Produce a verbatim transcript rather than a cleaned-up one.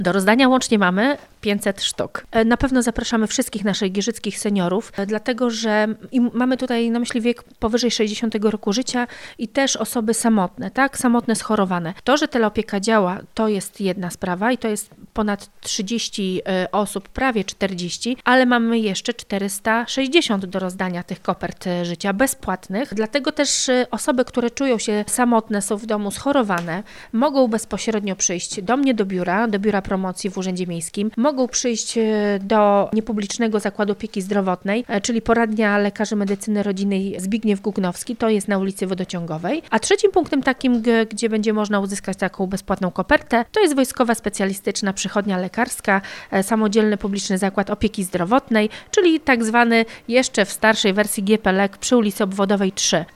Do rozdania łącznie mamy pięćset sztuk. Na pewno zapraszamy wszystkich naszych giżyckich seniorów, dlatego że i mamy tutaj na myśli wiek powyżej sześćdziesiątego roku życia i też osoby samotne, tak, samotne, schorowane. To, że teleopieka działa, to jest jedna sprawa i to jest ponad trzydzieści osób, prawie czterdzieści, ale mamy jeszcze czterysta sześćdziesiąt do rozdania tych kopert życia bezpłatnych, dlatego też osoby, które czują się samotne, są w domu schorowane, mogą bezpośrednio przyjść do mnie do biura, do biura promocji w Urzędzie Miejskim, mogą przyjść do niepublicznego Zakładu Opieki Zdrowotnej, czyli poradnia lekarzy medycyny rodzinnej Zbigniew Gugnowski, to jest na ulicy Wodociągowej. A trzecim punktem takim, gdzie będzie można uzyskać taką bezpłatną kopertę, to jest Wojskowa Specjalistyczna Przychodnia Lekarska, samodzielny publiczny Zakład Opieki Zdrowotnej, czyli tak zwany jeszcze w starszej wersji G P L E K przy ulicy Obwodowej trzy.